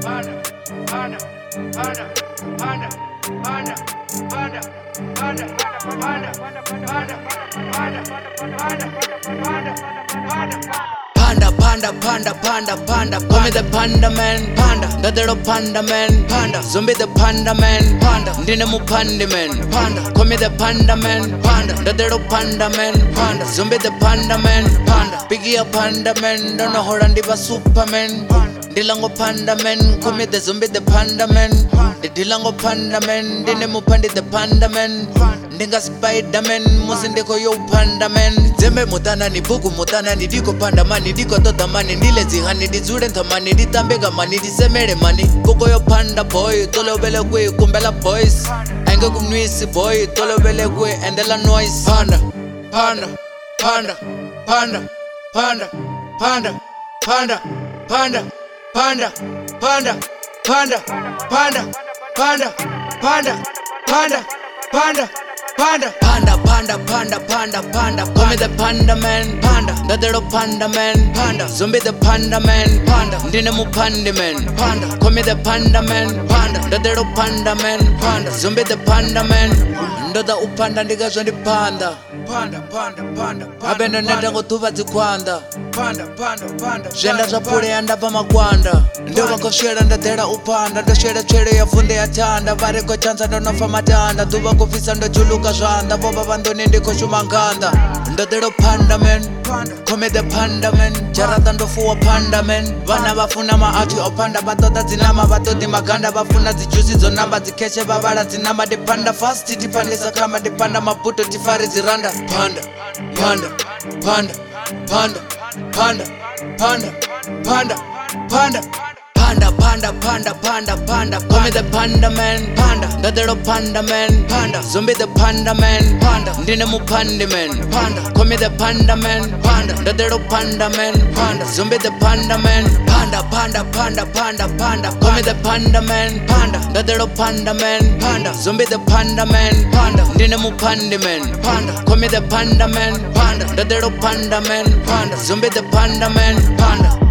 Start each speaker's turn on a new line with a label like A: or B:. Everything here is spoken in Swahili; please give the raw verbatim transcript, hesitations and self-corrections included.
A: Panda, panda, panda, panda, panda. Call me the panda man, panda. The little panda man, panda. Zombie the panda man, panda. Ndine mu panda man, panda. Call me the panda man, panda. The little panda man, panda. Zombie the panda man, panda. Biggie a panda man, don't know how to be a superman. Dilango panda man, call me the zombie the panda man. The dilango panda man, ndine mu pandi the panda man. Ndinga spider man, musindeko yo panda man. Zembe mutana ni bugu mutana ni diko panda mani diko tota mani nile zihani di zure ntamani di tambega mani di semere mani koko yo panda boy tolo bele kwe kumbela boys ainga kumnwisi boy tolo bele kwe endela noise panda panda panda panda panda panda panda panda panda panda panda panda panda panda panda panda Panda, panda, panda, panda, panda, panda. Call me the panda man, panda. The little panda man, panda. Zombie the panda man, panda. Ndine mu panda man, panda. Call me the panda man, panda. The little panda man, panda. Zombie the panda man. Ndoda upanda ndiga zondi panda. Panda, panda, panda, panda. Abendo nenda ngotuva zikwanda. Panda, panda, panda. Jenda zapure anda pa magwanda. Ndo bakoshera ndadera upanda. Ndo shera chere ya funde ya tanda. Vare ko chansa ndo nofa matanda. Tuba kufisa ndo chuluka zwanda. Boba bandoni ndiko shumanganda. Ndo dero panda man. Call me the panda man. Jarata ndo fuwa panda man. Vana bafuna maachi opanda. Batota zinama batoti maganda. Bafuna zijusi zonamba zikeshe babara zinama. De panda fast tipandisa kama de panda maputo tifari ziranda. Panda, panda, panda, panda, panda, panda, panda, panda. Panda, panda, panda, panda, panda. Call me the panda man, panda. The little panda man, panda. Zombie the panda man, panda. Ndine mu panda man, panda. Call me the panda man, panda. The little panda man, panda. Zombie the panda man, panda, panda, panda, panda, panda. Call me the panda man, panda. The little panda man, panda. Zombie the panda man, panda. Ndine mu panda man, panda. Call me the panda man, panda. The little panda man, panda. Zombie the panda man, panda.